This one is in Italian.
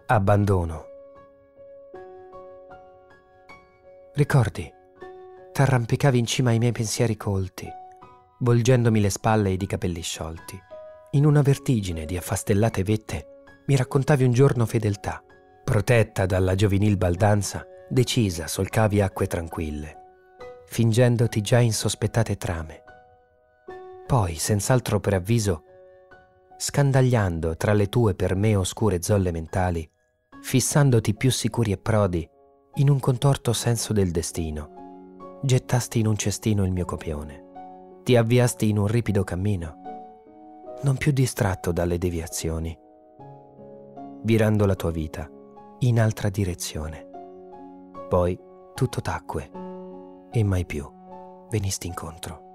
Abbandono. Ricordi, t'arrampicavi in cima ai miei pensieri colti, volgendomi le spalle ed i capelli sciolti. In una vertigine di affastellate vette mi raccontavi un giorno fedeltà. Protetta dalla giovanil baldanza, decisa solcavi acque tranquille, fingendoti già insospettate trame. Poi, senz'altro preavviso, scandagliando tra le tue per me oscure zolle mentali, fissandoti più sicuri e prodi in un contorto senso del destino, gettasti in un cestino il mio copione. Ti avviasti in un ripido cammino, non più distratto dalle deviazioni, virando la tua vita in altra direzione. Poi tutto tacque e mai più venisti incontro.